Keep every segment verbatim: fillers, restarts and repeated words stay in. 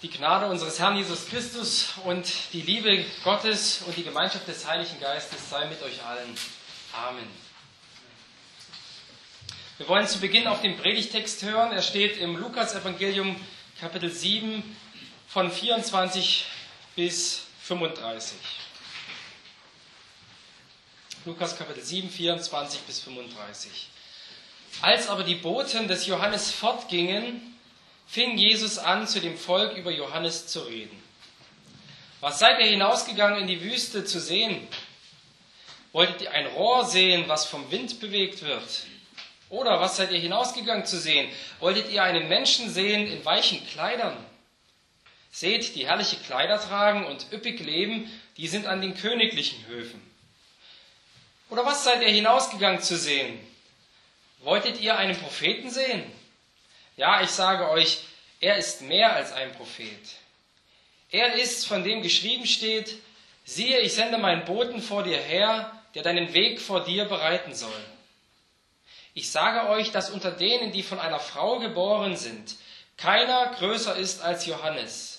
Die Gnade unseres Herrn Jesus Christus und die Liebe Gottes und die Gemeinschaft des Heiligen Geistes sei mit euch allen. Amen. Wir wollen zu Beginn auf den Predigtext hören. Er steht im Lukas-Evangelium, Kapitel sieben, von vierundzwanzig bis fünfunddreißig. Lukas, Kapitel sieben, vierundzwanzig bis fünfunddreißig. Als aber die Boten des Johannes fortgingen, fing Jesus an, zu dem Volk über Johannes zu reden. Was seid ihr hinausgegangen in die Wüste zu sehen? Wolltet ihr ein Rohr sehen, was vom Wind bewegt wird? Oder was seid ihr hinausgegangen zu sehen? Wolltet ihr einen Menschen sehen in weichen Kleidern? Seht, die herrliche Kleider tragen und üppig leben, die sind an den königlichen Höfen. Oder was seid ihr hinausgegangen zu sehen? Wolltet ihr einen Propheten sehen? Ja, ich sage euch, er ist mehr als ein Prophet. Er ist, von dem geschrieben steht, siehe, ich sende meinen Boten vor dir her, der deinen Weg vor dir bereiten soll. Ich sage euch, dass unter denen, die von einer Frau geboren sind, keiner größer ist als Johannes.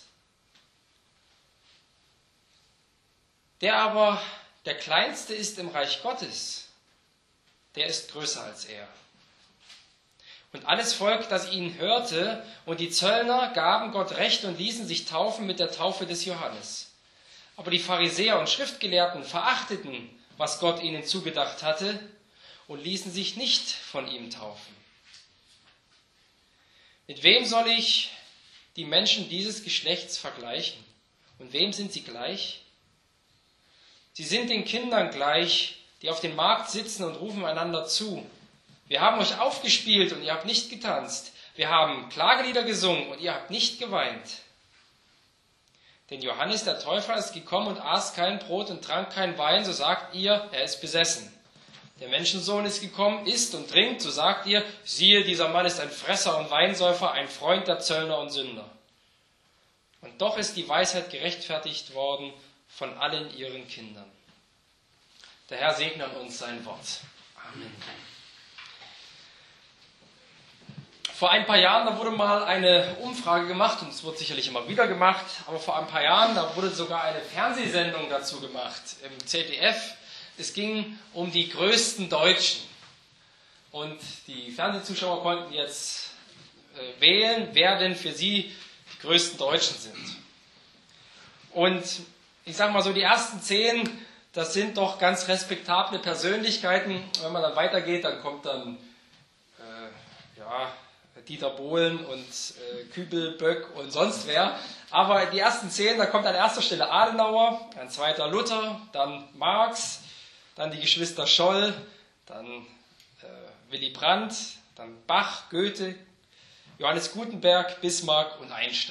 Der aber der Kleinste ist im Reich Gottes, der ist größer als er. Und alles Volk, das ihn hörte, und die Zöllner gaben Gott Recht und ließen sich taufen mit der Taufe des Johannes. Aber die Pharisäer und Schriftgelehrten verachteten, was Gott ihnen zugedacht hatte, und ließen sich nicht von ihm taufen. Mit wem soll ich die Menschen dieses Geschlechts vergleichen? Und wem sind sie gleich? Sie sind den Kindern gleich, die auf dem Markt sitzen und rufen einander zu. Wir haben euch aufgespielt und ihr habt nicht getanzt. Wir haben Klagelieder gesungen und ihr habt nicht geweint. Denn Johannes der Täufer ist gekommen und aß kein Brot und trank kein Wein, so sagt ihr, er ist besessen. Der Menschensohn ist gekommen, isst und trinkt, so sagt ihr, siehe, dieser Mann ist ein Fresser und Weinsäufer, ein Freund der Zöllner und Sünder. Und doch ist die Weisheit gerechtfertigt worden von allen ihren Kindern. Der Herr segne an uns sein Wort. Amen. Vor ein paar Jahren, da wurde mal eine Umfrage gemacht, und es wird sicherlich immer wieder gemacht, aber vor ein paar Jahren, da wurde sogar eine Fernsehsendung dazu gemacht, im Z D F. Es ging um die größten Deutschen. Und die Fernsehzuschauer konnten jetzt äh, wählen, wer denn für sie die größten Deutschen sind. Und ich sage mal so, die ersten zehn, das sind doch ganz respektable Persönlichkeiten. Wenn man dann weitergeht, dann kommt dann, äh, ja... Dieter Bohlen und äh, Kübel, Böck und sonst wer. Aber die ersten zehn, da kommt an erster Stelle Adenauer, an zweiter Luther, dann Marx, dann die Geschwister Scholl, dann äh, Willy Brandt, dann Bach, Goethe, Johannes Gutenberg, Bismarck und Einstein.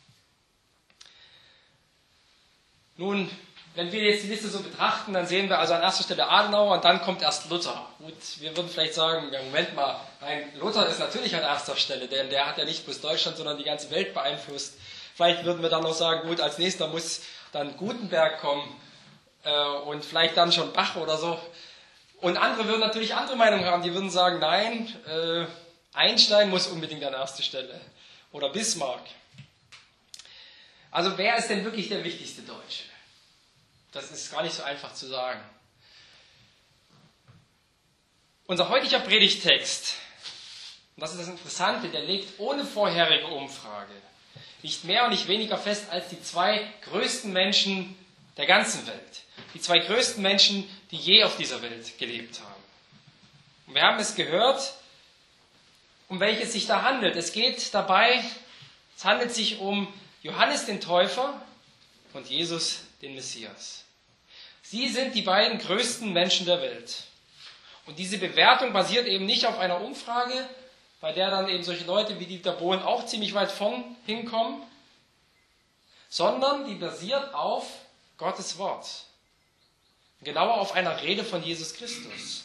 Nun, wenn wir jetzt die Liste so betrachten, dann sehen wir also an erster Stelle Adenauer und dann kommt erst Luther. Gut, wir würden vielleicht sagen, ja, Moment mal, nein, Luther ist natürlich an erster Stelle, denn der hat ja nicht bloß Deutschland, sondern die ganze Welt beeinflusst. Vielleicht würden wir dann noch sagen, gut, als nächster muss dann Gutenberg kommen äh, und vielleicht dann schon Bach oder so. Und andere würden natürlich andere Meinungen haben, die würden sagen, nein, äh, Einstein muss unbedingt an erster Stelle oder Bismarck. Also wer ist denn wirklich der wichtigste Deutsche? Das ist gar nicht so einfach zu sagen. Unser heutiger Predigtext, und das ist das Interessante, der legt ohne vorherige Umfrage nicht mehr und nicht weniger fest als die zwei größten Menschen der ganzen Welt. Die zwei größten Menschen, die je auf dieser Welt gelebt haben. Und wir haben es gehört, um welches es sich da handelt. Es geht dabei, es handelt sich um Johannes den Täufer und Jesus den Messias. Sie sind die beiden größten Menschen der Welt. Und diese Bewertung basiert eben nicht auf einer Umfrage, bei der dann eben solche Leute wie Dieter Bohlen auch ziemlich weit vorn hinkommen, sondern die basiert auf Gottes Wort. Genauer auf einer Rede von Jesus Christus.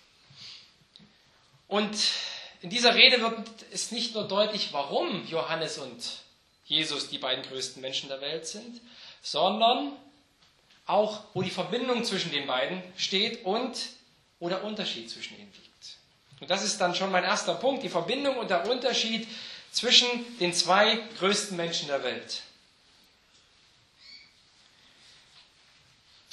Und in dieser Rede wird es nicht nur deutlich, warum Johannes und Jesus die beiden größten Menschen der Welt sind, sondern auch, wo die Verbindung zwischen den beiden steht und wo der Unterschied zwischen ihnen liegt. Und das ist dann schon mein erster Punkt, die Verbindung und der Unterschied zwischen den zwei größten Menschen der Welt.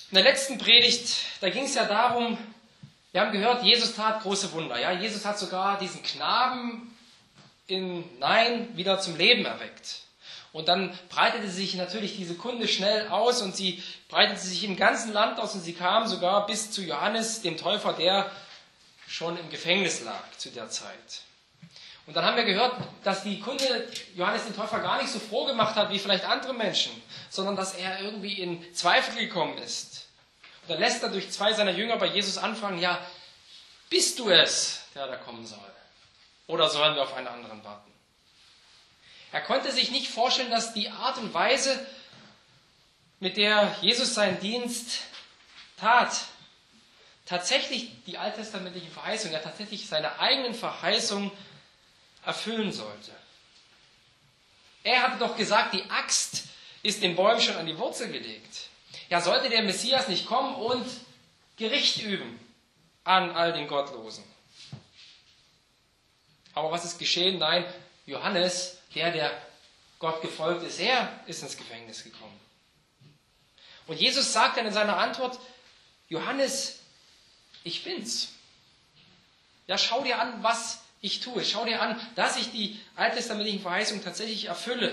In der letzten Predigt, da ging es ja darum, wir haben gehört, Jesus tat große Wunder. Ja? Jesus hat sogar diesen Knaben in Nein wieder zum Leben erweckt. Und dann breitete sich natürlich diese Kunde schnell aus und sie breitete sich im ganzen Land aus und sie kam sogar bis zu Johannes, dem Täufer, der schon im Gefängnis lag zu der Zeit. Und dann haben wir gehört, dass die Kunde Johannes den Täufer gar nicht so froh gemacht hat wie vielleicht andere Menschen, sondern dass er irgendwie in Zweifel gekommen ist. Und dann lässt er durch zwei seiner Jünger bei Jesus anfangen, ja, bist du es, der da kommen soll? Oder sollen wir auf einen anderen warten? Er konnte sich nicht vorstellen, dass die Art und Weise, mit der Jesus seinen Dienst tat, tatsächlich die alttestamentliche Verheißung, ja tatsächlich seine eigenen Verheißungen erfüllen sollte. Er hatte doch gesagt, die Axt ist den Bäumen schon an die Wurzel gelegt. Ja, sollte der Messias nicht kommen und Gericht üben an all den Gottlosen? Aber was ist geschehen? Nein, Johannes, der, der Gott gefolgt ist, er ist ins Gefängnis gekommen. Und Jesus sagt dann in seiner Antwort, Johannes, ich bin's. Ja, schau dir an, was ich tue. Schau dir an, dass ich die alttestamentlichen Verheißungen tatsächlich erfülle.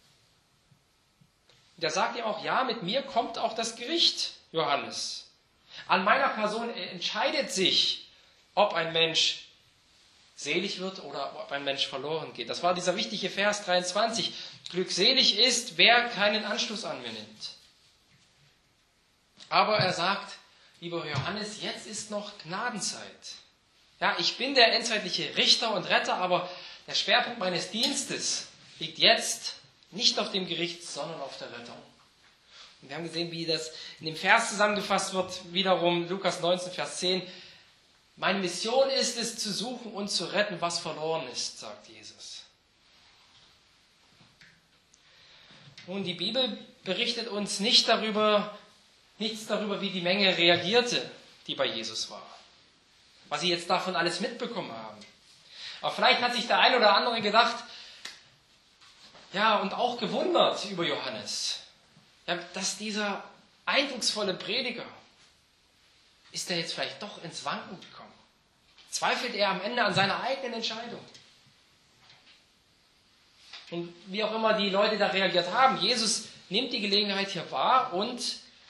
Und er sagt ja auch, ja, mit mir kommt auch das Gericht, Johannes. An meiner Person entscheidet sich, ob ein Mensch selig wird oder ob ein Mensch verloren geht. Das war dieser wichtige Vers dreiundzwanzig. Glückselig ist, wer keinen Anstoß an mir nimmt. Aber er sagt, lieber Johannes, jetzt ist noch Gnadenzeit. Ja, ich bin der endzeitliche Richter und Retter, aber der Schwerpunkt meines Dienstes liegt jetzt nicht auf dem Gericht, sondern auf der Rettung. Und wir haben gesehen, wie das in dem Vers zusammengefasst wird, wiederum Lukas neunzehn, Vers zehn. Meine Mission ist es, zu suchen und zu retten, was verloren ist, sagt Jesus. Nun, die Bibel berichtet uns nicht darüber, nichts darüber, wie die Menge reagierte, die bei Jesus war. Was sie jetzt davon alles mitbekommen haben. Aber vielleicht hat sich der ein oder andere gedacht, ja, und auch gewundert über Johannes, ja, dass dieser eindrucksvolle Prediger, ist er jetzt vielleicht doch ins Wanken gekommen? Zweifelt er am Ende an seiner eigenen Entscheidung? Und wie auch immer die Leute da reagiert haben, Jesus nimmt die Gelegenheit hier wahr und,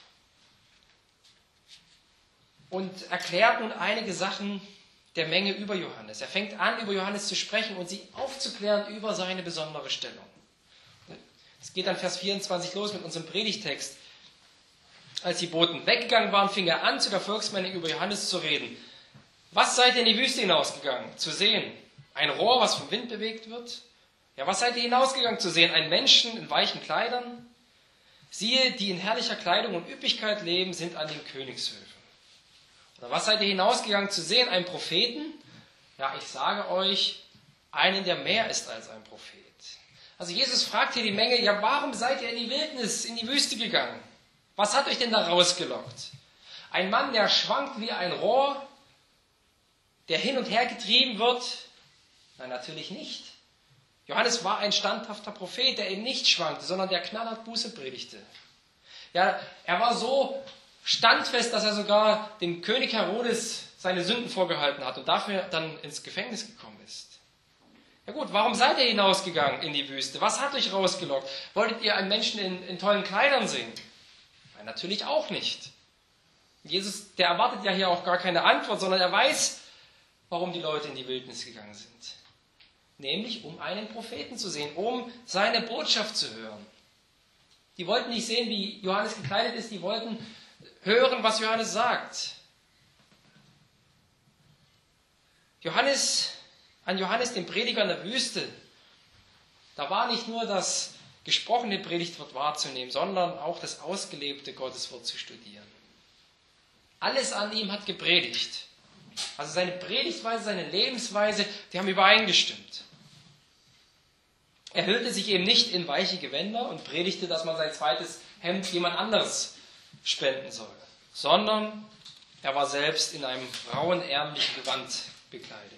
und erklärt nun einige Sachen der Menge über Johannes. Er fängt an, über Johannes zu sprechen und sie aufzuklären über seine besondere Stellung. Es geht dann Vers vierundzwanzig los mit unserem Predigtext. Als die Boten weggegangen waren, fing er an, zu der Volksmenge über Johannes zu reden. Was seid ihr in die Wüste hinausgegangen? Zu sehen? Ein Rohr, was vom Wind bewegt wird? Ja, was seid ihr hinausgegangen zu sehen? Einen Menschen in weichen Kleidern? Siehe, die in herrlicher Kleidung und Üppigkeit leben, sind an den Königshöfen. Oder was seid ihr hinausgegangen zu sehen? Einen Propheten? Ja, ich sage euch, einen, der mehr ist als ein Prophet. Also Jesus fragt hier die Menge, ja, warum seid ihr in die Wildnis, in die Wüste gegangen? Was hat euch denn da rausgelockt? Ein Mann, der schwankt wie ein Rohr, der hin und her getrieben wird? Nein, natürlich nicht. Johannes war ein standhafter Prophet, der eben nicht schwankte, sondern der knallhart Buße predigte. Ja, er war so standfest, dass er sogar dem König Herodes seine Sünden vorgehalten hat und dafür dann ins Gefängnis gekommen ist. Ja gut, warum seid ihr hinausgegangen in die Wüste? Was hat euch rausgelockt? Wolltet ihr einen Menschen in, in tollen Kleidern sehen? Nein, natürlich auch nicht. Jesus, der erwartet ja hier auch gar keine Antwort, sondern er weiß, warum die Leute in die Wildnis gegangen sind. Nämlich, um einen Propheten zu sehen, um seine Botschaft zu hören. Die wollten nicht sehen, wie Johannes gekleidet ist, die wollten hören, was Johannes sagt. Johannes, an Johannes, dem Prediger in der Wüste, da war nicht nur das gesprochene Predigtwort wahrzunehmen, sondern auch das ausgelebte Gotteswort zu studieren. Alles an ihm hat gepredigt. Also seine Predigtweise, seine Lebensweise, die haben übereingestimmt. Er hüllte sich eben nicht in weiche Gewänder und predigte, dass man sein zweites Hemd jemand anderes spenden soll, sondern er war selbst in einem rauen, ärmlichen Gewand bekleidet.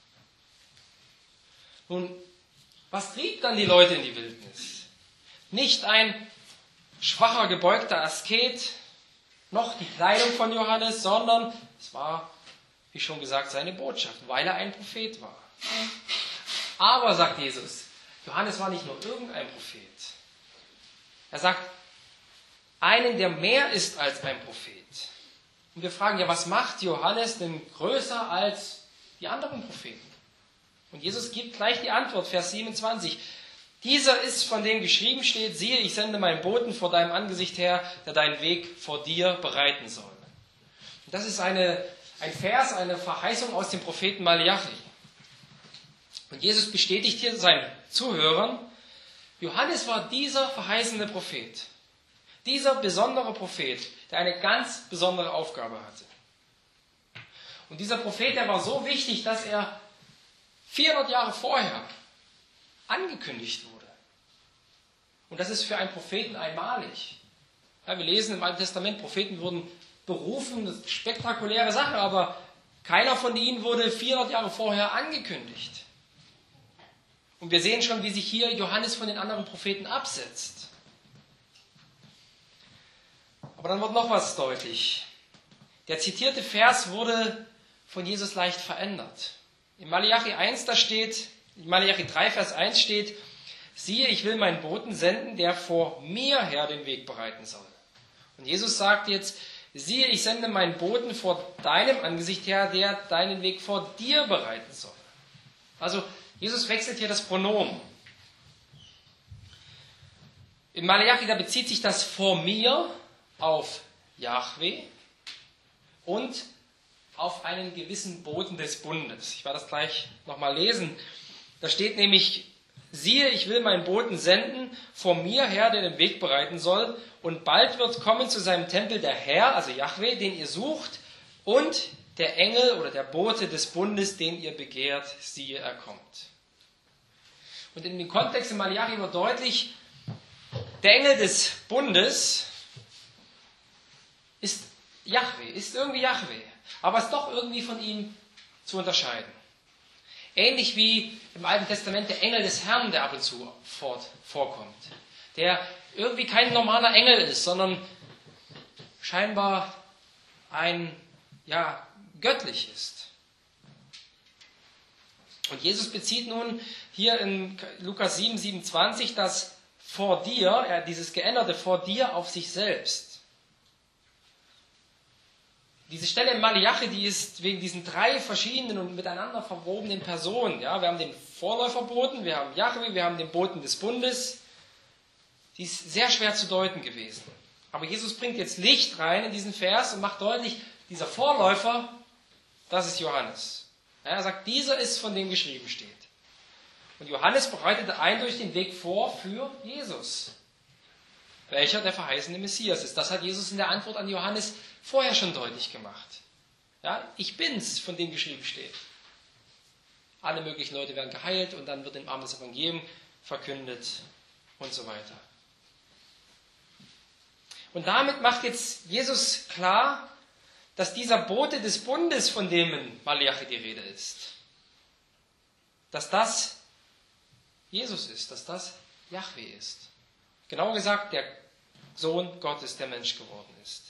Nun, was trieb dann die Leute in die Wildnis? Nicht ein schwacher, gebeugter Asket, noch die Kleidung von Johannes, sondern es war, wie schon gesagt, seine Botschaft, weil er ein Prophet war. Aber, sagt Jesus, Johannes war nicht nur irgendein Prophet. Er sagt, einen, der mehr ist als ein Prophet. Und wir fragen ja, was macht Johannes denn größer als die anderen Propheten? Und Jesus gibt gleich die Antwort, Vers siebenundzwanzig. Dieser ist, von dem geschrieben steht, siehe, ich sende meinen Boten vor deinem Angesicht her, der deinen Weg vor dir bereiten soll. Und das ist eine, ein Vers, eine Verheißung aus dem Propheten Malachi. Und Jesus bestätigt hier seinen Zuhörern, Johannes war dieser verheißene Prophet. Dieser besondere Prophet, der eine ganz besondere Aufgabe hatte. Und dieser Prophet, der war so wichtig, dass er vierhundert Jahre vorher angekündigt wurde. Und das ist für einen Propheten einmalig. Ja, wir lesen im Alten Testament, Propheten wurden berufen, das ist spektakuläre Sache, aber keiner von ihnen wurde vierhundert Jahre vorher angekündigt. Und wir sehen schon, wie sich hier Johannes von den anderen Propheten absetzt. Aber dann wird noch was deutlich. Der zitierte Vers wurde von Jesus leicht verändert. In Malachi eins, da steht, in Malachi drei, Vers eins steht, siehe, ich will meinen Boten senden, der vor mir her den Weg bereiten soll. Und Jesus sagt jetzt, siehe, ich sende meinen Boten vor deinem Angesicht her, der deinen Weg vor dir bereiten soll. Also, Jesus wechselt hier das Pronomen. In Malachi, da bezieht sich das vor mir auf Jahwe und auf einen gewissen Boten des Bundes. Ich werde das gleich nochmal lesen. Da steht nämlich, siehe, ich will meinen Boten senden, vor mir her, der den Weg bereiten soll, und bald wird kommen zu seinem Tempel der Herr, also Jahwe, den ihr sucht, und der Engel oder der Bote des Bundes, den ihr begehrt, siehe, er kommt. Und in dem Kontext in Malachi wird deutlich, der Engel des Bundes ist Jahwe, ist irgendwie Jahwe, aber ist doch irgendwie von ihm zu unterscheiden. Ähnlich wie im Alten Testament der Engel des Herrn, der ab und zu fort, vorkommt, der irgendwie kein normaler Engel ist, sondern scheinbar ein, ja, göttlich ist. Und Jesus bezieht nun hier in Lukas sieben, siebenundzwanzig das vor dir, ja, dieses geänderte vor dir auf sich selbst. Diese Stelle in Malachi, die ist wegen diesen drei verschiedenen und miteinander verwobenen Personen. Ja, wir haben den Vorläuferboten, wir haben Jahwe, wir haben den Boten des Bundes. Die ist sehr schwer zu deuten gewesen. Aber Jesus bringt jetzt Licht rein in diesen Vers und macht deutlich, dieser Vorläufer, das ist Johannes. Ja, er sagt, dieser ist, von dem geschrieben steht. Und Johannes bereitete eindeutig den Weg vor für Jesus, welcher der verheißene Messias ist. Das hat Jesus in der Antwort an Johannes vorher schon deutlich gemacht. Ja, ich bin's, von dem geschrieben steht. Alle möglichen Leute werden geheilt und dann wird im Armen das Evangelium verkündet und so weiter. Und damit macht jetzt Jesus klar, dass dieser Bote des Bundes, von dem in Malachi die Rede ist, dass das Jesus ist, dass das Jahwe ist. Genauer gesagt, der Sohn Gottes, der Mensch geworden ist.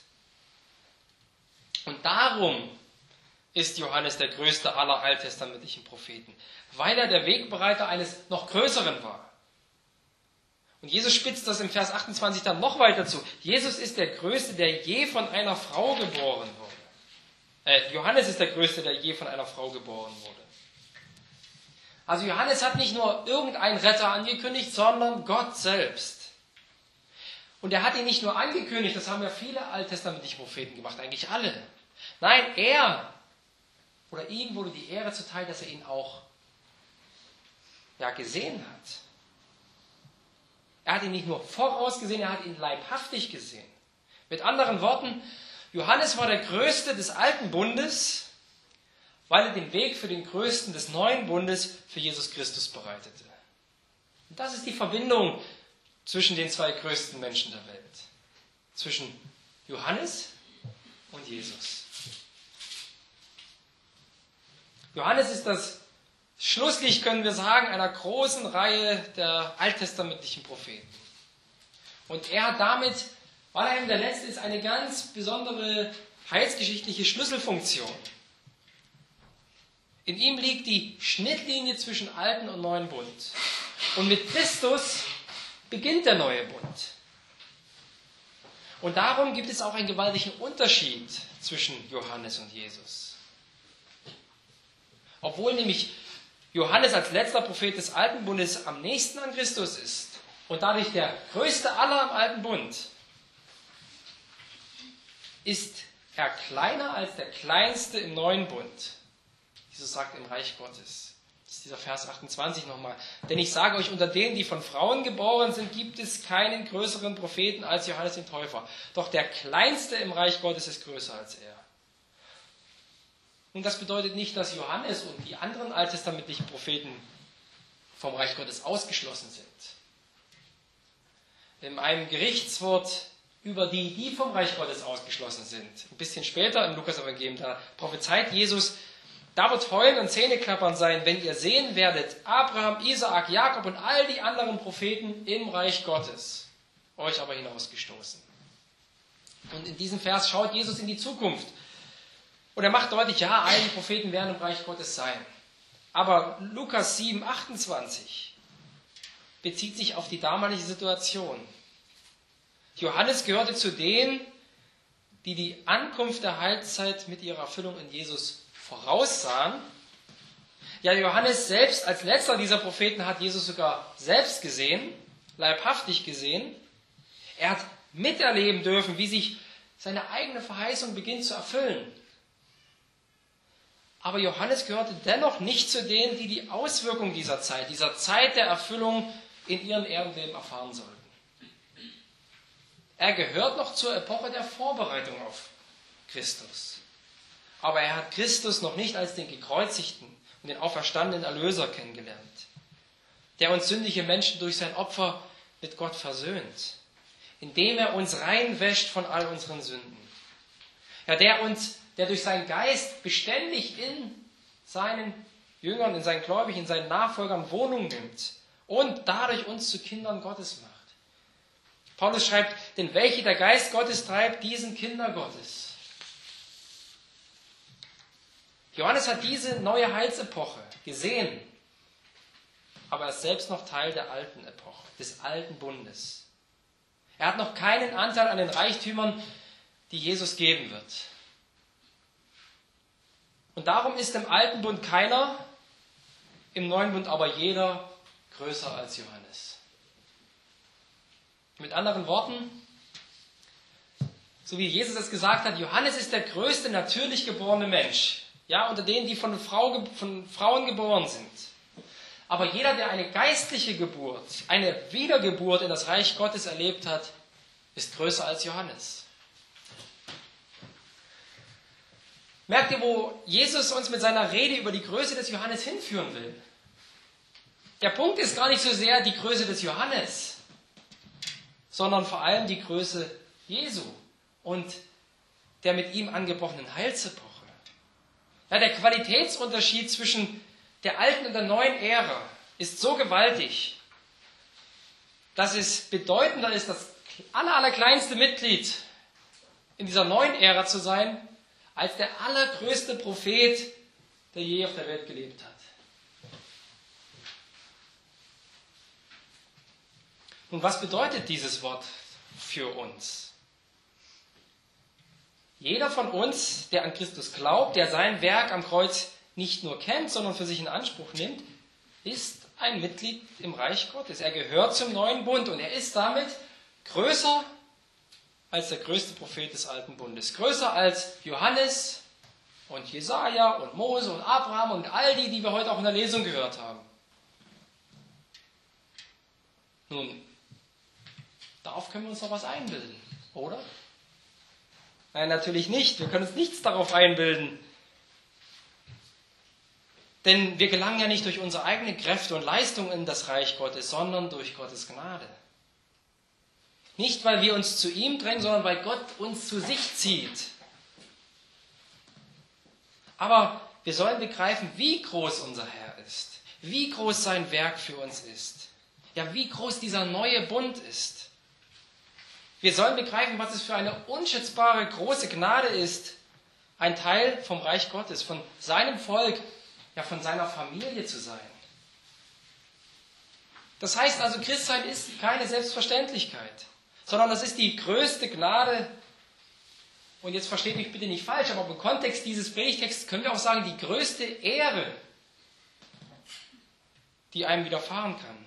Und darum ist Johannes der größte aller alttestamentlichen Propheten, weil er der Wegbereiter eines noch größeren war. Und Jesus spitzt das im Vers achtundzwanzig dann noch weiter zu. Jesus ist der Größte, der je von einer Frau geboren wurde. Äh, Johannes ist der Größte, der je von einer Frau geboren wurde. Also Johannes hat nicht nur irgendeinen Retter angekündigt, sondern Gott selbst. Und er hat ihn nicht nur angekündigt, das haben ja viele alttestamentliche Propheten gemacht, eigentlich alle. Nein, er oder ihm wurde die Ehre zuteil, dass er ihn auch ja, gesehen hat. Er hat ihn nicht nur vorausgesehen, er hat ihn leibhaftig gesehen. Mit anderen Worten, Johannes war der Größte des alten Bundes, weil er den Weg für den Größten des neuen Bundes für Jesus Christus bereitete. Und das ist die Verbindung zwischen den zwei größten Menschen der Welt. Zwischen Johannes und Jesus. Johannes ist das Schlusslicht, können wir sagen, einer großen Reihe der alttestamentlichen Propheten. Und er hat damit weil er eben der Letzte ist, eine ganz besondere heilsgeschichtliche Schlüsselfunktion. In ihm liegt die Schnittlinie zwischen alten und neuen Bund. Und mit Christus beginnt der neue Bund. Und darum gibt es auch einen gewaltigen Unterschied zwischen Johannes und Jesus. Obwohl nämlich Johannes als letzter Prophet des Alten Bundes am nächsten an Christus ist und dadurch der größte aller im Alten Bund, ist er kleiner als der kleinste im Neuen Bund. Jesus sagt im Reich Gottes. Das ist dieser Vers achtundzwanzig nochmal. Denn ich sage euch, unter denen, die von Frauen geboren sind, gibt es keinen größeren Propheten als Johannes den Täufer. Doch der Kleinste im Reich Gottes ist größer als er. Und das bedeutet nicht, dass Johannes und die anderen alttestamentlichen Propheten vom Reich Gottes ausgeschlossen sind. In einem Gerichtswort über die, die vom Reich Gottes ausgeschlossen sind, ein bisschen später im Lukas-Evangelium, da prophezeit Jesus, da wird Heulen und Zähneklappern sein, wenn ihr sehen werdet, Abraham, Isaak, Jakob und all die anderen Propheten im Reich Gottes, euch aber hinausgestoßen. Und in diesem Vers schaut Jesus in die Zukunft. Und er macht deutlich, ja, all die Propheten werden im Reich Gottes sein. Aber Lukas sieben, achtundzwanzig bezieht sich auf die damalige Situation. Johannes gehörte zu denen, die die Ankunft der Heilszeit mit ihrer Erfüllung in Jesus voraussahen. Ja, Johannes selbst als letzter dieser Propheten hat Jesus sogar selbst gesehen, leibhaftig gesehen. Er hat miterleben dürfen, wie sich seine eigene Verheißung beginnt zu erfüllen. Aber Johannes gehörte dennoch nicht zu denen, die die Auswirkungen dieser Zeit, dieser Zeit der Erfüllung in ihrem Erdenleben erfahren sollten. Er gehört noch zur Epoche der Vorbereitung auf Christus. Aber er hat Christus noch nicht als den gekreuzigten und den auferstandenen Erlöser kennengelernt, der uns sündige Menschen durch sein Opfer mit Gott versöhnt, indem er uns reinwäscht von all unseren Sünden. Ja, der uns der durch seinen Geist beständig in seinen Jüngern, in seinen Gläubigen, in seinen Nachfolgern Wohnung nimmt und dadurch uns zu Kindern Gottes macht. Paulus schreibt, denn welche der Geist Gottes treibt, diesen Kinder Gottes. Johannes hat diese neue Heilsepoche gesehen, aber er ist selbst noch Teil der alten Epoche, des alten Bundes. Er hat noch keinen Anteil an den Reichtümern, die Jesus geben wird. Und darum ist im alten Bund keiner, im neuen Bund aber jeder größer als Johannes. Mit anderen Worten, so wie Jesus es gesagt hat, Johannes ist der größte natürlich geborene Mensch, ja, unter denen, die von, Frau, von Frauen geboren sind. Aber jeder, der eine geistliche Geburt, eine Wiedergeburt in das Reich Gottes erlebt hat, ist größer als Johannes. Merkt ihr, wo Jesus uns mit seiner Rede über die Größe des Johannes hinführen will? Der Punkt ist gar nicht so sehr die Größe des Johannes, sondern vor allem die Größe Jesu und der mit ihm angebrochenen Heilsepoche. Ja, der Qualitätsunterschied zwischen der alten und der neuen Ära ist so gewaltig, dass es bedeutender ist, das aller, allerkleinste Mitglied in dieser neuen Ära zu sein, als der allergrößte Prophet, der je auf der Welt gelebt hat. Nun, was bedeutet dieses Wort für uns? Jeder von uns, der an Christus glaubt, der sein Werk am Kreuz nicht nur kennt, sondern für sich in Anspruch nimmt, ist ein Mitglied im Reich Gottes. Er gehört zum neuen Bund und er ist damit größer als der größte Prophet des Alten Bundes. Größer als Johannes und Jesaja und Mose und Abraham und all die, die wir heute auch in der Lesung gehört haben. Nun, darauf können wir uns noch was einbilden, oder? Nein, natürlich nicht. Wir können uns nichts darauf einbilden. Denn wir gelangen ja nicht durch unsere eigenen Kräfte und Leistungen in das Reich Gottes, sondern durch Gottes Gnade. Nicht, weil wir uns zu ihm drängen, sondern weil Gott uns zu sich zieht. Aber wir sollen begreifen, wie groß unser Herr ist, wie groß sein Werk für uns ist, ja, wie groß dieser neue Bund ist. Wir sollen begreifen, was es für eine unschätzbare, große Gnade ist, ein Teil vom Reich Gottes, von seinem Volk, ja von seiner Familie zu sein. Das heißt also, Christsein ist keine Selbstverständlichkeit, sondern das ist die größte Gnade. Und jetzt versteht mich bitte nicht falsch, aber im Kontext dieses Predigtexts können wir auch sagen, die größte Ehre, die einem widerfahren kann.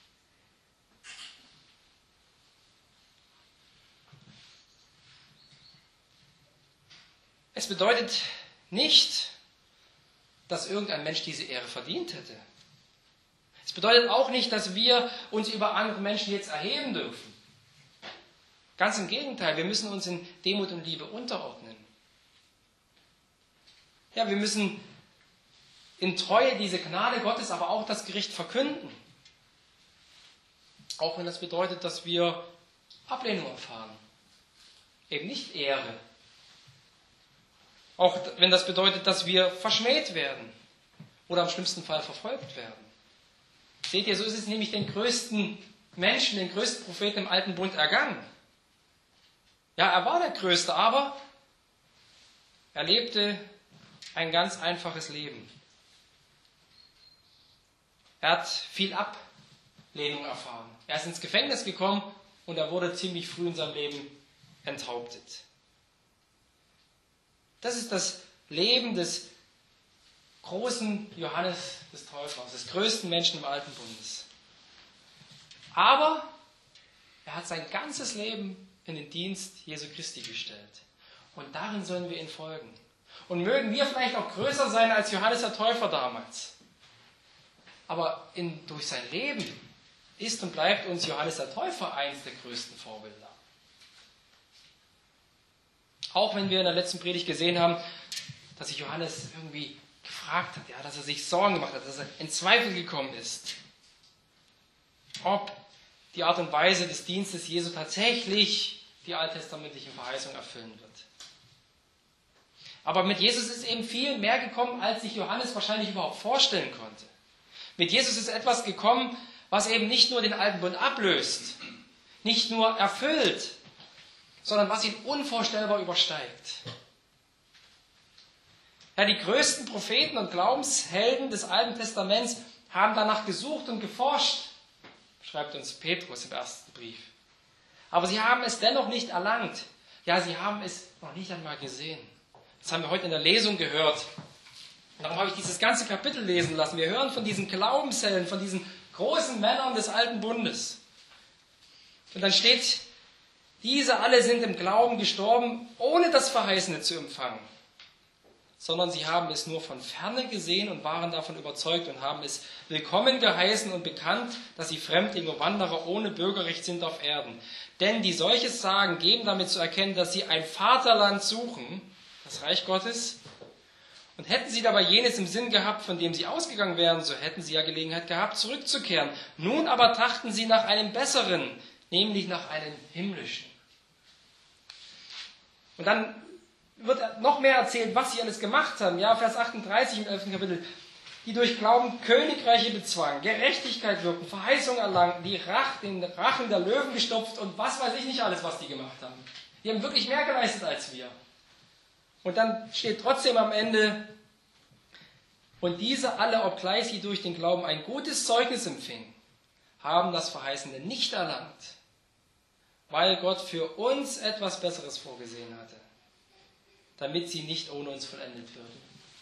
Es bedeutet nicht, dass irgendein Mensch diese Ehre verdient hätte. Es bedeutet auch nicht, dass wir uns über andere Menschen jetzt erheben dürfen. Ganz im Gegenteil, wir müssen uns in Demut und Liebe unterordnen. Ja, wir müssen in Treue diese Gnade Gottes, aber auch das Gericht verkünden. Auch wenn das bedeutet, dass wir Ablehnung erfahren. Eben nicht Ehre. Auch wenn das bedeutet, dass wir verschmäht werden oder im schlimmsten Fall verfolgt werden. Seht ihr, so ist es nämlich den größten Menschen, den größten Propheten im Alten Bund ergangen. Ja, er war der Größte, aber er lebte ein ganz einfaches Leben. Er hat viel Ablehnung erfahren. Er ist ins Gefängnis gekommen und er wurde ziemlich früh in seinem Leben enthauptet. Das ist das Leben des großen Johannes des Täufers, des größten Menschen im Alten Bundes. Aber er hat sein ganzes Leben in den Dienst Jesu Christi gestellt. Und darin sollen wir ihm folgen. Und mögen wir vielleicht auch größer sein als Johannes der Täufer damals. Aber in, durch sein Leben ist und bleibt uns Johannes der Täufer eins der größten Vorbilder. Auch wenn wir in der letzten Predigt gesehen haben, dass sich Johannes irgendwie gefragt hat, ja, dass er sich Sorgen gemacht hat, dass er in Zweifel gekommen ist, ob die Art und Weise des Dienstes Jesu tatsächlich die alttestamentlichen Verheißungen erfüllen wird. Aber mit Jesus ist eben viel mehr gekommen, als sich Johannes wahrscheinlich überhaupt vorstellen konnte. Mit Jesus ist etwas gekommen, was eben nicht nur den Alten Bund ablöst, nicht nur erfüllt, sondern was ihn unvorstellbar übersteigt. Ja, die größten Propheten und Glaubenshelden des Alten Testaments haben danach gesucht und geforscht, schreibt uns Petrus im ersten Brief. Aber sie haben es dennoch nicht erlangt. Ja, sie haben es noch nicht einmal gesehen. Das haben wir heute in der Lesung gehört. Darum habe ich dieses ganze Kapitel lesen lassen. Wir hören von diesen Glaubenshelden, von diesen großen Männern des Alten Bundes. Und dann steht, diese alle sind im Glauben gestorben, ohne das Verheißene zu empfangen. Sondern sie haben es nur von Ferne gesehen und waren davon überzeugt und haben es willkommen geheißen und bekannt, dass sie Fremdlinge und Wanderer ohne Bürgerrecht sind auf Erden. Denn die solches sagen, geben damit zu erkennen, dass sie ein Vaterland suchen, das Reich Gottes. Und hätten sie dabei jenes im Sinn gehabt, von dem sie ausgegangen wären, so hätten sie ja Gelegenheit gehabt, zurückzukehren. Nun aber trachten sie nach einem besseren, nämlich nach einem himmlischen. Und dann wird noch mehr erzählt, was sie alles gemacht haben. Ja, Vers achtunddreißig im elften Kapitel. Die durch Glauben Königreiche bezwangen, Gerechtigkeit wirken, Verheißung erlangen, die Rach, den Rachen der Löwen gestopft und was weiß ich nicht alles, was die gemacht haben. Die haben wirklich mehr geleistet als wir. Und dann steht trotzdem am Ende, und diese alle, obgleich sie durch den Glauben ein gutes Zeugnis empfingen, haben das Verheißene nicht erlangt, weil Gott für uns etwas Besseres vorgesehen hatte, damit sie nicht ohne uns vollendet würden.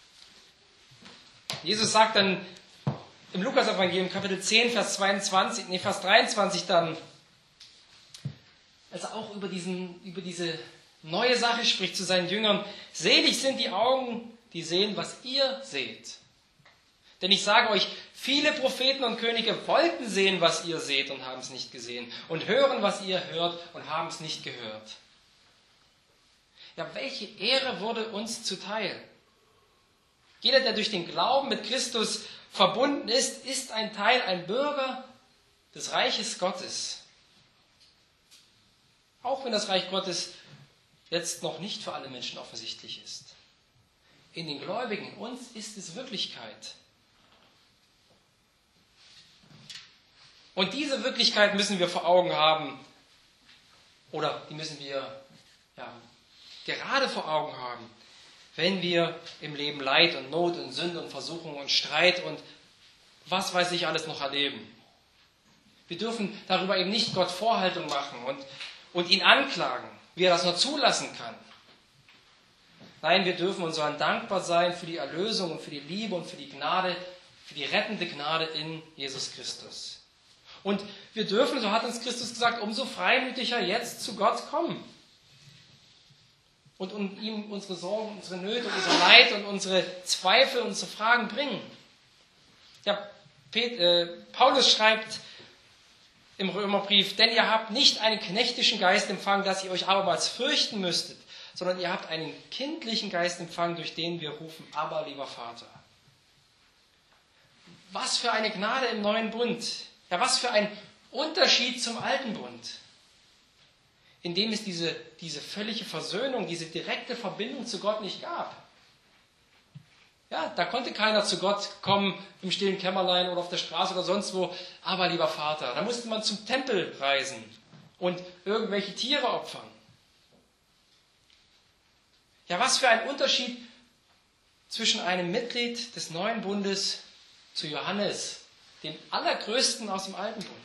Jesus sagt dann im Lukas-Evangelium, Kapitel zehn, Vers zweiundzwanzig, nee, Vers dreiundzwanzig dann, als er auch über, diesen, über diese neue Sache spricht zu seinen Jüngern, selig sind die Augen, die sehen, was ihr seht. Denn ich sage euch, viele Propheten und Könige wollten sehen, was ihr seht und haben es nicht gesehen, und hören, was ihr hört und haben es nicht gehört. Ja, welche Ehre wurde uns zuteil? Jeder, der durch den Glauben mit Christus verbunden ist, ist ein Teil, ein Bürger des Reiches Gottes. Auch wenn das Reich Gottes jetzt noch nicht für alle Menschen offensichtlich ist. In den Gläubigen, in uns ist es Wirklichkeit. Und diese Wirklichkeit müssen wir vor Augen haben, Oder die müssen wir ja, gerade vor Augen haben, wenn wir im Leben Leid und Not und Sünde und Versuchung und Streit und was weiß ich alles noch erleben. Wir dürfen darüber eben nicht Gott Vorhaltung machen und, und ihn anklagen, wie er das nur zulassen kann. Nein, wir dürfen uns sollen dankbar sein für die Erlösung und für die Liebe und für die Gnade, für die rettende Gnade in Jesus Christus. Und wir dürfen, so hat uns Christus gesagt, umso freimütiger jetzt zu Gott kommen. Und, und ihm unsere Sorgen, unsere Nöte, unser Leid und unsere Zweifel, unsere Fragen bringen. Ja, Pet, äh, Paulus schreibt im Römerbrief, denn ihr habt nicht einen knechtischen Geist empfangen, dass ihr euch abermals fürchten müsstet, sondern ihr habt einen kindlichen Geist empfangen, durch den wir rufen, aber lieber Vater. Was für eine Gnade im neuen Bund. Ja, was für ein Unterschied zum alten Bund. In dem es diese, diese völlige Versöhnung, diese direkte Verbindung zu Gott nicht gab. Ja, da konnte keiner zu Gott kommen im stillen Kämmerlein oder auf der Straße oder sonst wo, aber lieber Vater. Da musste man zum Tempel reisen und irgendwelche Tiere opfern. Ja, was für ein Unterschied zwischen einem Mitglied des neuen Bundes zu Johannes, dem allergrößten aus dem alten Bund.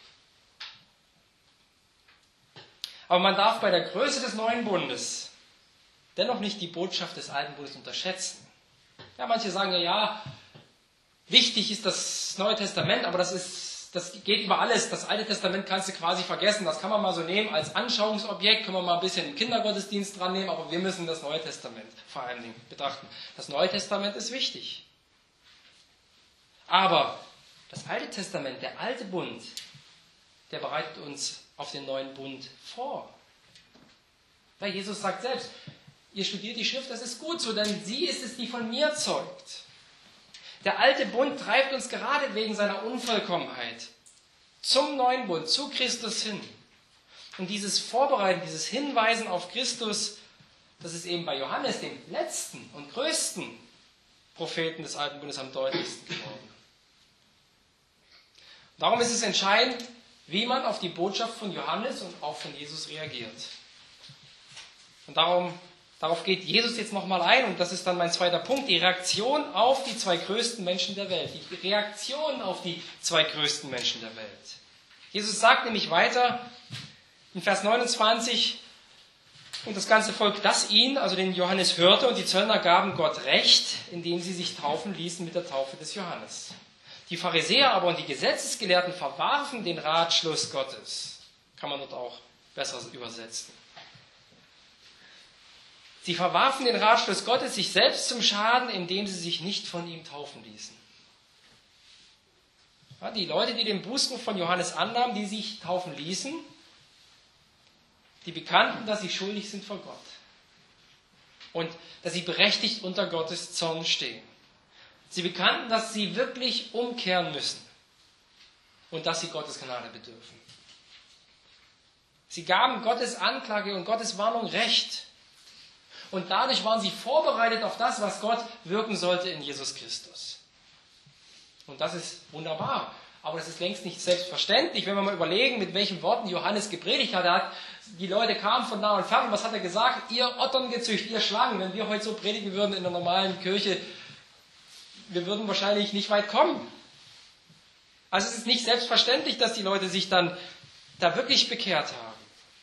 Aber man darf bei der Größe des neuen Bundes dennoch nicht die Botschaft des alten Bundes unterschätzen. Ja, manche sagen ja, ja, wichtig ist das Neue Testament, aber das ist, das geht über alles. Das Alte Testament kannst du quasi vergessen. Das kann man mal so nehmen als Anschauungsobjekt, können wir mal ein bisschen im Kindergottesdienst dran nehmen, aber wir müssen das Neue Testament vor allen Dingen betrachten. Das Neue Testament ist wichtig. Aber das Alte Testament, der alte Bund, der bereitet uns auf den neuen Bund vor. Weil Jesus sagt selbst, ihr studiert die Schrift, das ist gut so, denn sie ist es, die von mir zeugt. Der alte Bund treibt uns gerade wegen seiner Unvollkommenheit zum neuen Bund, zu Christus hin. Und dieses Vorbereiten, dieses Hinweisen auf Christus, das ist eben bei Johannes, dem letzten und größten Propheten des alten Bundes, am deutlichsten geworden. Darum ist es entscheidend, wie man auf die Botschaft von Johannes und auch von Jesus reagiert. Und darum, darauf geht Jesus jetzt nochmal ein, und das ist dann mein zweiter Punkt, die Reaktion auf die zwei größten Menschen der Welt. Die Reaktion auf die zwei größten Menschen der Welt. Jesus sagt nämlich weiter in Vers neunundzwanzig, und das ganze Volk, das ihn, also den Johannes, hörte, und die Zöllner gaben Gott Recht, indem sie sich taufen ließen mit der Taufe des Johannes. Die Pharisäer aber und die Gesetzesgelehrten verwarfen den Ratschluss Gottes. Kann man dort auch besser übersetzen. Sie verwarfen den Ratschluss Gottes sich selbst zum Schaden, indem sie sich nicht von ihm taufen ließen. Ja, die Leute, die den Bußruf von Johannes annahmen, die sich taufen ließen, die bekannten, dass sie schuldig sind vor Gott. Und dass sie berechtigt unter Gottes Zorn stehen. Sie bekannten, dass sie wirklich umkehren müssen und dass sie Gottes Gnade bedürfen. Sie gaben Gottes Anklage und Gottes Warnung Recht. Und dadurch waren sie vorbereitet auf das, was Gott wirken sollte in Jesus Christus. Und das ist wunderbar. Aber das ist längst nicht selbstverständlich, wenn wir mal überlegen, mit welchen Worten Johannes gepredigt hat. Er hat die Leute kamen von nah und fern. Was hat er gesagt? Ihr Otterngezücht, ihr Schlangen. Wenn wir heute so predigen würden in der normalen Kirche, wir würden wahrscheinlich nicht weit kommen. Also es ist nicht selbstverständlich, dass die Leute sich dann da wirklich bekehrt haben.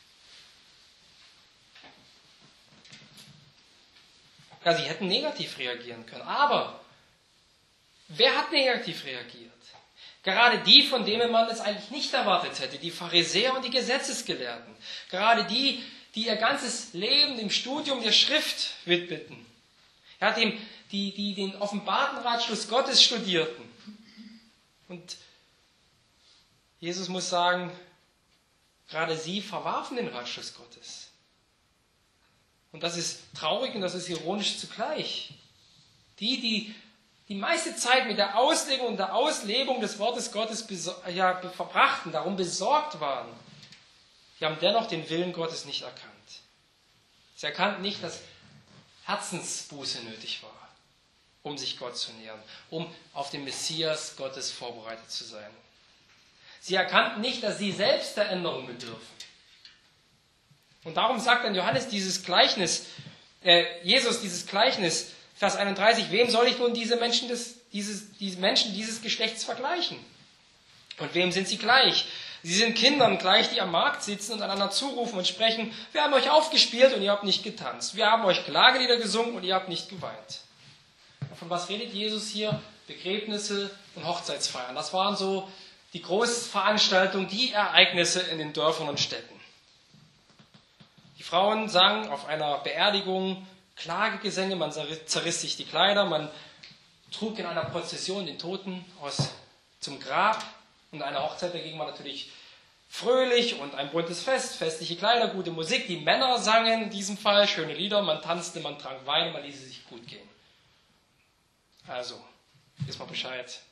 Ja, sie hätten negativ reagieren können. Aber wer hat negativ reagiert? Gerade die, von denen man es eigentlich nicht erwartet hätte, die Pharisäer und die Gesetzesgelehrten. Gerade die, die ihr ganzes Leben dem Studium der Schrift widmeten. Ja, dem, die, die den offenbarten Ratschluss Gottes studierten. Und Jesus muss sagen, gerade sie verwarfen den Ratschluss Gottes. Und das ist traurig und das ist ironisch zugleich. Die, die die meiste Zeit mit der Auslegung und der Auslebung des Wortes Gottes ja, verbrachten, darum besorgt waren, die haben dennoch den Willen Gottes nicht erkannt. Sie erkannten nicht, dass Herzensbuße nötig war, um sich Gott zu nähern, um auf den Messias Gottes vorbereitet zu sein. Sie erkannten nicht, dass sie selbst der Änderung bedürfen. Und darum sagt dann Johannes dieses Gleichnis, äh, Jesus dieses Gleichnis, Vers einunddreißig, wem soll ich nun diese Menschen, des, dieses, diese Menschen dieses Geschlechts vergleichen? Und wem sind sie gleich? Sie sind Kindern gleich, die am Markt sitzen und einander zurufen und sprechen, wir haben euch aufgespielt und ihr habt nicht getanzt. Wir haben euch Klagelieder gesungen und ihr habt nicht geweint. Von was redet Jesus hier? Begräbnisse und Hochzeitsfeiern. Das waren so die Großveranstaltungen, die Ereignisse in den Dörfern und Städten. Die Frauen sangen auf einer Beerdigung Klagegesänge, man zerriss sich die Kleider, man trug in einer Prozession den Toten aus, zum Grab. Und eine Hochzeit dagegen war natürlich fröhlich und ein buntes Fest, festliche Kleider, gute Musik. Die Männer sangen in diesem Fall schöne Lieder, man tanzte, man trank Wein und man ließ es sich gut gehen. Also, wisst mal Bescheid.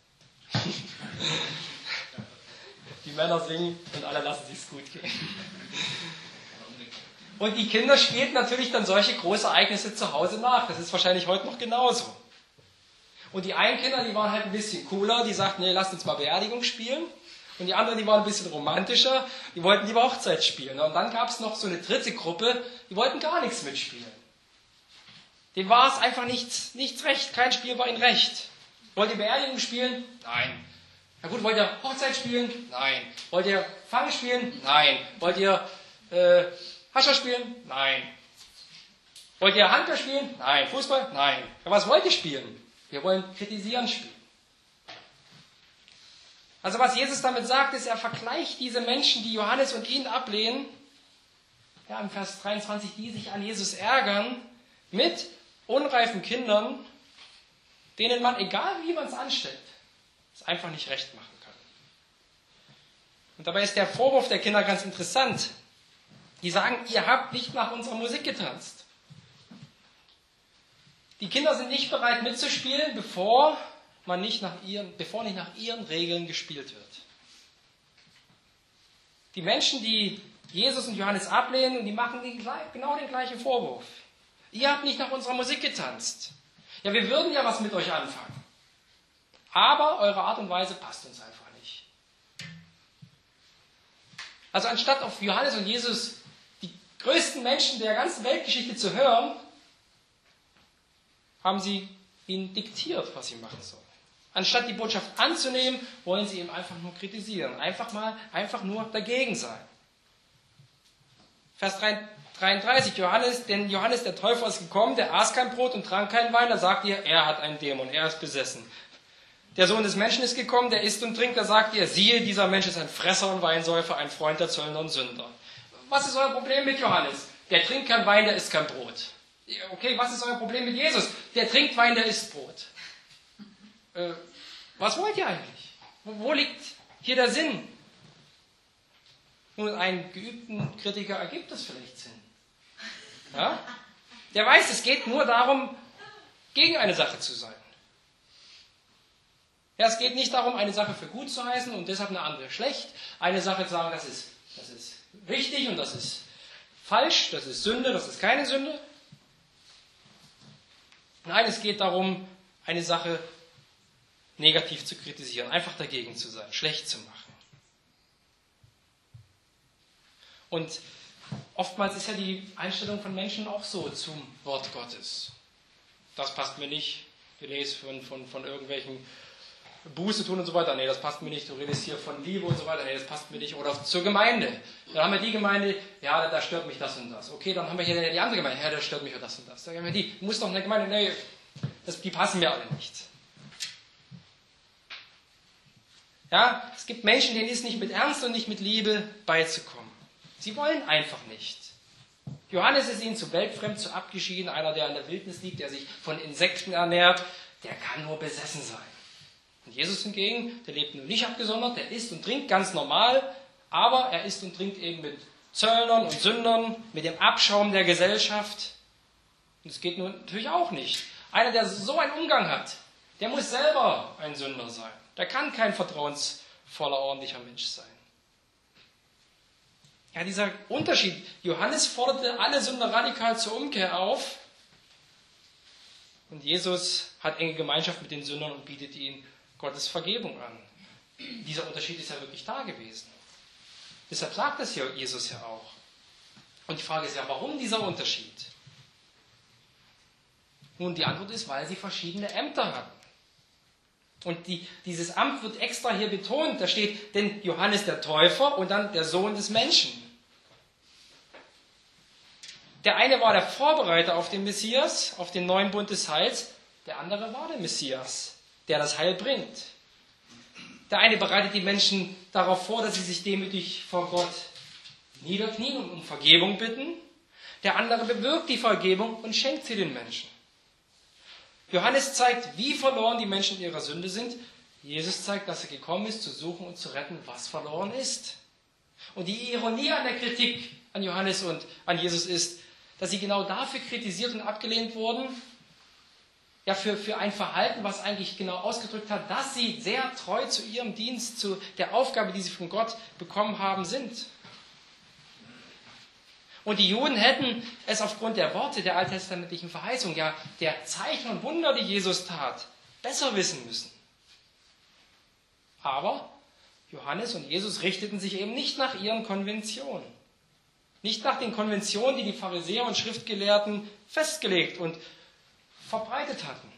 Die Männer singen und alle lassen sich's gut gehen. Und die Kinder spielten natürlich dann solche große Ereignisse zu Hause nach. Das ist wahrscheinlich heute noch genauso. Und die einen Kinder, die waren halt ein bisschen cooler, die sagten, nee, lasst uns mal Beerdigung spielen. Und die anderen, die waren ein bisschen romantischer, die wollten lieber Hochzeit spielen. Und dann gab es noch so eine dritte Gruppe, die wollten gar nichts mitspielen. Denen war es einfach nichts, nichts recht, kein Spiel war ihnen recht. Wollt ihr Beerdigung spielen? Nein. Na gut, wollt ihr Hochzeit spielen? Nein. Wollt ihr Fang spielen? Nein. Wollt ihr äh, Hascher spielen? Nein. Wollt ihr Handball spielen? Nein. Fußball? Nein. Ja, was wollt ihr spielen? Wir wollen kritisieren spielen. Also was Jesus damit sagt, ist, er vergleicht diese Menschen, die Johannes und ihn ablehnen, ja, im Vers dreiundzwanzig, die sich an Jesus ärgern, mit unreifen Kindern, denen man, egal wie man es anstellt, es einfach nicht recht machen kann. Und dabei ist der Vorwurf der Kinder ganz interessant. Die sagen, ihr habt nicht nach unserer Musik getanzt. Die Kinder sind nicht bereit mitzuspielen, bevor, man nicht nach ihren, bevor nicht nach ihren Regeln gespielt wird. Die Menschen, die Jesus und Johannes ablehnen, die machen den, genau den gleichen Vorwurf. Ihr habt nicht nach unserer Musik getanzt. Ja, wir würden ja was mit euch anfangen. Aber eure Art und Weise passt uns einfach nicht. Also anstatt auf Johannes und Jesus, die größten Menschen der ganzen Weltgeschichte, zu hören, haben sie ihnen diktiert, was sie machen sollen. Anstatt die Botschaft anzunehmen, wollen sie ihm einfach nur kritisieren. Einfach mal, einfach nur dagegen sein. Vers dreiunddreißig, Johannes, denn Johannes der Täufer ist gekommen, der aß kein Brot und trank keinen Wein, da sagt ihr, er hat einen Dämon, er ist besessen. Der Sohn des Menschen ist gekommen, der isst und trinkt, da sagt ihr, siehe, dieser Mensch ist ein Fresser und Weinsäufer, ein Freund der Zöllner und Sünder. Was ist euer Problem mit Johannes? Der trinkt kein Wein, der isst kein Brot. Okay, was ist euer Problem mit Jesus? Der trinkt Wein, der isst Brot. Äh, was wollt ihr eigentlich? Wo, wo liegt hier der Sinn? Nun, einen geübten Kritiker ergibt das vielleicht Sinn. Ja? Der weiß, es geht nur darum, gegen eine Sache zu sein. Ja, es geht nicht darum, eine Sache für gut zu heißen und deshalb eine andere schlecht. Eine Sache zu sagen, das ist, das ist richtig und das ist falsch, das ist Sünde, das ist keine Sünde. Nein, es geht darum, eine Sache negativ zu kritisieren, einfach dagegen zu sein, schlecht zu machen. Und oftmals ist ja die Einstellung von Menschen auch so zum Wort Gottes. Das passt mir nicht, wir lesen von, von, von irgendwelchen Buße tun und so weiter. Nee, das passt mir nicht. Du redest hier von Liebe und so weiter. Nee, das passt mir nicht. Oder zur Gemeinde. Dann haben wir die Gemeinde, ja, da stört mich das und das. Okay, dann haben wir hier die andere Gemeinde, ja, da stört mich das und das. Dann haben wir die, du musst doch eine Gemeinde, nee, das, die passen mir alle nicht. Ja, es gibt Menschen, denen ist nicht mit Ernst und nicht mit Liebe beizukommen. Sie wollen einfach nicht. Johannes ist ihnen zu weltfremd, zu abgeschieden. Einer, der in der Wildnis liegt, der sich von Insekten ernährt, der kann nur besessen sein. Und Jesus hingegen, der lebt nur nicht abgesondert, der isst und trinkt ganz normal, aber er isst und trinkt eben mit Zöllnern und Sündern, mit dem Abschaum der Gesellschaft. Und das geht nun natürlich auch nicht. Einer, der so einen Umgang hat, der muss selber ein Sünder sein. Der kann kein vertrauensvoller, ordentlicher Mensch sein. Ja, dieser Unterschied. Johannes forderte alle Sünder radikal zur Umkehr auf. Und Jesus hat enge Gemeinschaft mit den Sündern und bietet ihnen Gottes Vergebung an. Dieser Unterschied ist ja wirklich da gewesen. Deshalb sagt das hier Jesus ja auch. Und die Frage ist ja, warum dieser Unterschied? Nun, die Antwort ist, weil sie verschiedene Ämter hatten. Und die, dieses Amt wird extra hier betont. Da steht denn Johannes der Täufer und dann der Sohn des Menschen. Der eine war der Vorbereiter auf den Messias, auf den neuen Bund des Heils. Der andere war der Messias, der das Heil bringt. Der eine bereitet die Menschen darauf vor, dass sie sich demütig vor Gott niederknien und um Vergebung bitten. Der andere bewirkt die Vergebung und schenkt sie den Menschen. Johannes zeigt, wie verloren die Menschen in ihrer Sünde sind. Jesus zeigt, dass er gekommen ist, zu suchen und zu retten, was verloren ist. Und die Ironie an der Kritik an Johannes und an Jesus ist, dass sie genau dafür kritisiert und abgelehnt wurden, ja für, für ein Verhalten, was eigentlich genau ausgedrückt hat, dass sie sehr treu zu ihrem Dienst, zu der Aufgabe, die sie von Gott bekommen haben, sind. Und die Juden hätten es aufgrund der Worte der alttestamentlichen Verheißung, ja der Zeichen und Wunder, die Jesus tat, besser wissen müssen. Aber Johannes und Jesus richteten sich eben nicht nach ihren Konventionen. Nicht nach den Konventionen, die die Pharisäer und Schriftgelehrten festgelegt und verbreitet hatten.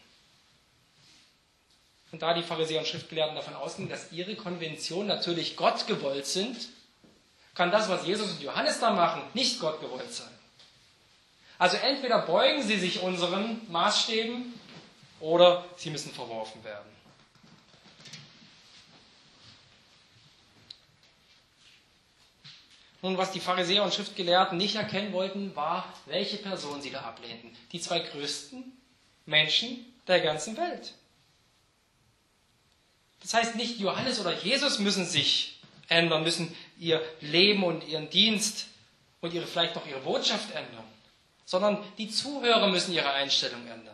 Und da die Pharisäer und Schriftgelehrten davon ausgingen, dass ihre Konventionen natürlich Gott gewollt sind, kann das, was Jesus und Johannes da machen, nicht Gott gewollt sein. Also entweder beugen sie sich unseren Maßstäben oder sie müssen verworfen werden. Nun, was die Pharisäer und Schriftgelehrten nicht erkennen wollten, war, welche Person sie da ablehnten. Die zwei größten Menschen der ganzen Welt. Das heißt, nicht Johannes oder Jesus müssen sich ändern, müssen ihr Leben und ihren Dienst und ihre, vielleicht noch ihre Botschaft ändern, sondern die Zuhörer müssen ihre Einstellung ändern.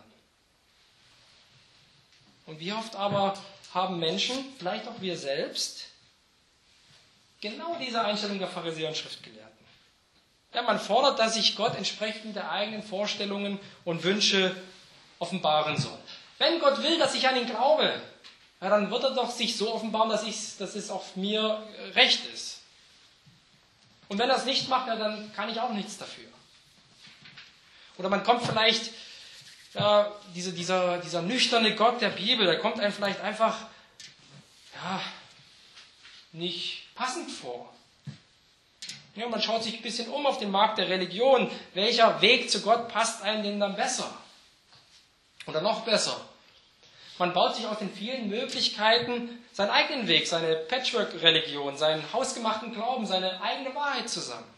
Und wie oft aber haben Menschen, vielleicht auch wir selbst, genau diese Einstellung der Pharisäer und Schriftgelehrten. Ja, man fordert, dass sich Gott entsprechend der eigenen Vorstellungen und Wünsche offenbaren soll. Wenn Gott will, dass ich an ihn glaube, ja, dann wird er doch sich so offenbaren, dass, ich, dass es auf mir recht ist. Und wenn er es nicht macht, ja, dann kann ich auch nichts dafür. Oder man kommt vielleicht, ja, diese, dieser, dieser nüchterne Gott der Bibel, der kommt einem vielleicht einfach ja, nicht passend vor. Ja, man schaut sich ein bisschen um auf den Markt der Religion. Welcher Weg zu Gott passt einem denn dann besser? Oder noch besser? Man baut sich aus den vielen Möglichkeiten seinen eigenen Weg, seine Patchwork-Religion, seinen hausgemachten Glauben, seine eigene Wahrheit zusammen.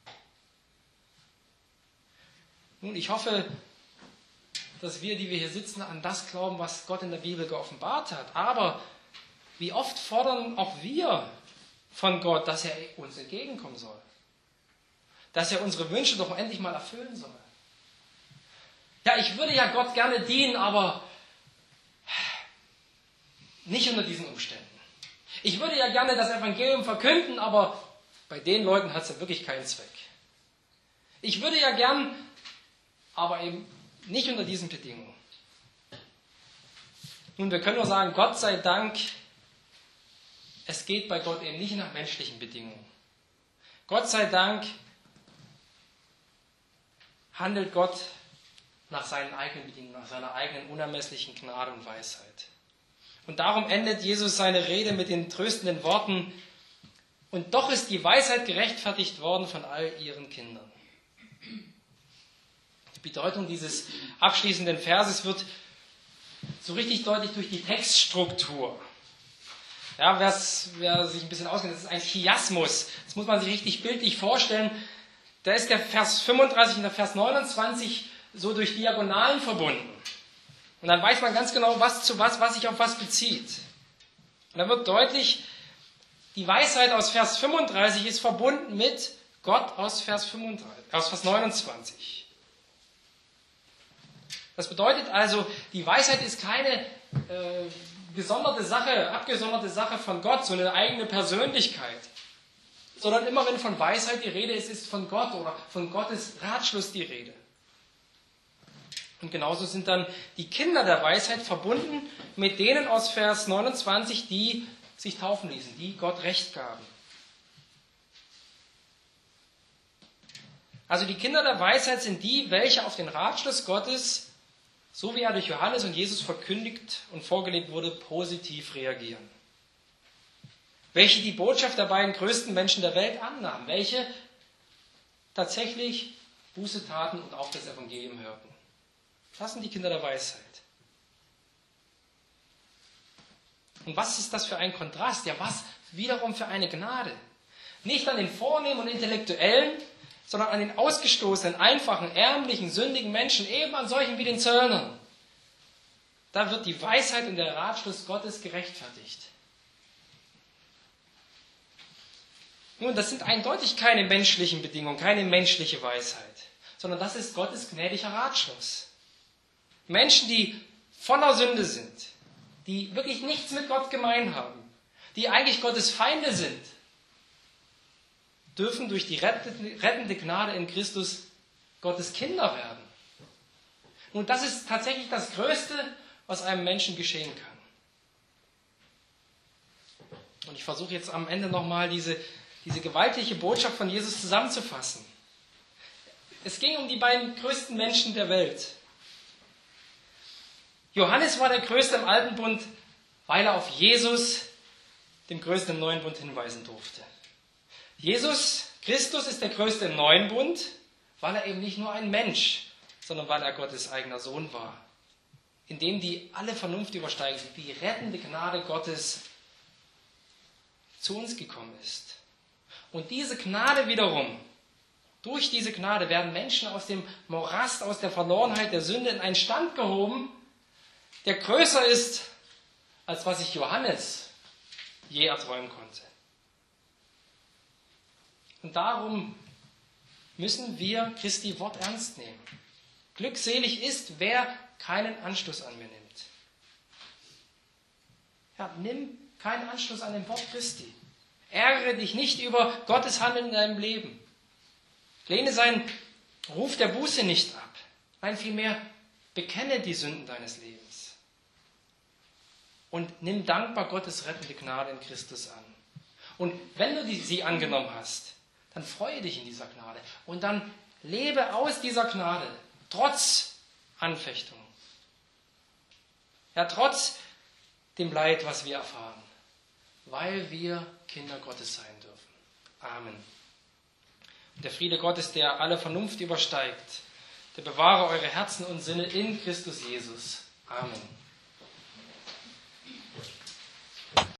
Nun, ich hoffe, dass wir, die wir hier sitzen, an das glauben, was Gott in der Bibel geoffenbart hat. Aber wie oft fordern auch wir von Gott, dass er uns entgegenkommen soll. Dass er unsere Wünsche doch endlich mal erfüllen soll. Ja, ich würde ja Gott gerne dienen, aber nicht unter diesen Umständen. Ich würde ja gerne das Evangelium verkünden, aber bei den Leuten hat es ja wirklich keinen Zweck. Ich würde ja gern, aber eben nicht unter diesen Bedingungen. Nun, wir können nur sagen, Gott sei Dank, es geht bei Gott eben nicht nach menschlichen Bedingungen. Gott sei Dank handelt Gott nach seinen eigenen Bedingungen, nach seiner eigenen unermesslichen Gnade und Weisheit. Und darum endet Jesus seine Rede mit den tröstenden Worten: Und doch ist die Weisheit gerechtfertigt worden von all ihren Kindern. Die Bedeutung dieses abschließenden Verses wird so richtig deutlich durch die Textstruktur. Ja, wer sich ein bisschen auskennt, das ist ein Chiasmus. Das muss man sich richtig bildlich vorstellen. Da ist der Vers fünfunddreißig und der Vers neunundzwanzig so durch Diagonalen verbunden. Und dann weiß man ganz genau, was zu was, was sich auf was bezieht. Und dann wird deutlich, die Weisheit aus Vers fünfunddreißig ist verbunden mit Gott aus Vers fünfunddreißig, aus Vers neunundzwanzig. Das bedeutet also, die Weisheit ist keine äh, gesonderte Sache, abgesonderte Sache von Gott, so eine eigene Persönlichkeit. Sondern immer wenn von Weisheit die Rede ist, ist von Gott oder von Gottes Ratschluss die Rede. Und genauso sind dann die Kinder der Weisheit verbunden mit denen aus Vers neunundzwanzig, die sich taufen ließen, die Gott Recht gaben. Also die Kinder der Weisheit sind die, welche auf den Ratschluss Gottes, so wie er durch Johannes und Jesus verkündigt und vorgelebt wurde, positiv reagieren. Welche die Botschaft der beiden größten Menschen der Welt annahmen, welche tatsächlich Buße taten und auf das Evangelium hörten. Das sind die Kinder der Weisheit. Und was ist das für ein Kontrast? Ja, was wiederum für eine Gnade. Nicht an den Vornehmen und Intellektuellen, sondern an den ausgestoßenen, einfachen, ärmlichen, sündigen Menschen, eben an solchen wie den Zöllnern. Da wird die Weisheit und der Ratschluss Gottes gerechtfertigt. Nun, das sind eindeutig keine menschlichen Bedingungen, keine menschliche Weisheit, sondern das ist Gottes gnädiger Ratschluss. Menschen, die voller Sünde sind, die wirklich nichts mit Gott gemein haben, die eigentlich Gottes Feinde sind, dürfen durch die rettende Gnade in Christus Gottes Kinder werden. Und das ist tatsächlich das Größte, was einem Menschen geschehen kann. Und ich versuche jetzt am Ende nochmal diese, diese gewaltige Botschaft von Jesus zusammenzufassen. Es ging um die beiden größten Menschen der Welt. Johannes war der Größte im Alten Bund, weil er auf Jesus, den Größten im Neuen Bund, hinweisen durfte. Jesus Christus ist der Größte im Neuen Bund, weil er eben nicht nur ein Mensch, sondern weil er Gottes eigener Sohn war, in dem die alle Vernunft übersteigend, die rettende Gnade Gottes zu uns gekommen ist. Und diese Gnade wiederum, durch diese Gnade werden Menschen aus dem Morast, aus der Verlorenheit, der Sünde in einen Stand gehoben, der größer ist, als was sich Johannes je erträumen konnte. Und darum müssen wir Christi Wort ernst nehmen. Glückselig ist, wer keinen Anschluss an mir nimmt. Ja, nimm keinen Anschluss an den Wort Christi. Ärgere dich nicht über Gottes Handeln in deinem Leben. Lehne seinen Ruf der Buße nicht ab. Nein, vielmehr bekenne die Sünden deines Lebens. Und nimm dankbar Gottes rettende Gnade in Christus an. Und wenn du die, sie angenommen hast, dann freue dich in dieser Gnade. Und dann lebe aus dieser Gnade, trotz Anfechtung. Ja, trotz dem Leid, was wir erfahren. Weil wir Kinder Gottes sein dürfen. Amen. Und der Friede Gottes, der alle Vernunft übersteigt, der bewahre eure Herzen und Sinne in Christus Jesus. Amen.